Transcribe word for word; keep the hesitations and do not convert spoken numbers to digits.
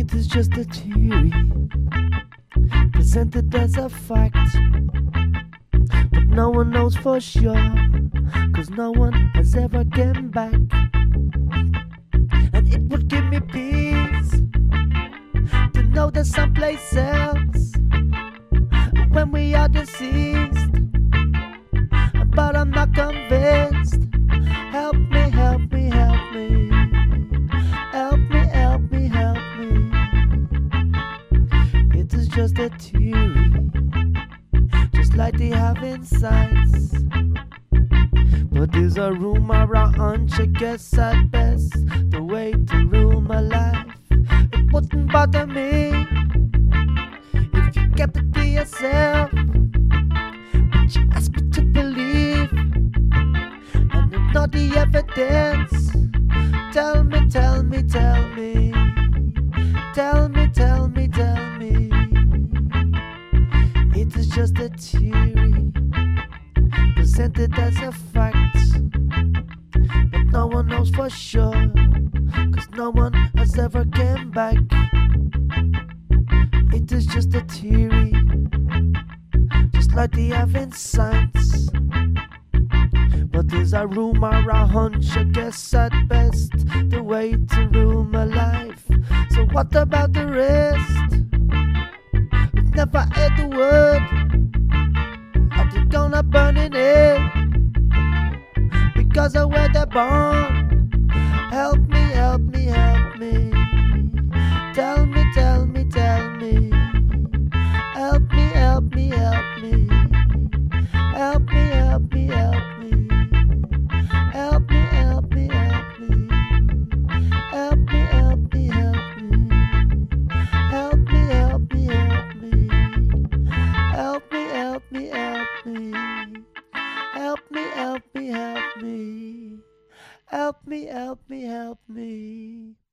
It is just a theory presented as a fact, but no one knows for sure, cause no one has ever came back. And it would give me peace to know there's someplace else when we are deceased, but I'm not convinced. Help me, help me, help me. Help me, help me, help me. It is just a theory, just like they have in science. But there's a rumor, a hunch, I guess at best, the way to rule my life. It wouldn't bother me if you kept it to yourself, but you asked me to believe and ignore the evidence. Tell me, tell me, tell me. Tell me, tell me, tell me. It is just a theory presented as a fact, but no one knows for sure, cause no one has ever came back. It is just a theory, just like they have in science. But there's a rumor, a hunch, I guess at best, the way to rule my life. So what about the rest? We've never heard the word. Are they gonna burn in it because of where they're born? Help me, help me, help me. Tell me, tell me, tell me. Help me, help me, help me. Help me, help me, help me. Help me, help me, help me. Help me, help me, help me. Help me, help me, help me. Help me, help me, help me. Help me, help me, help me. Help me, help me, help me.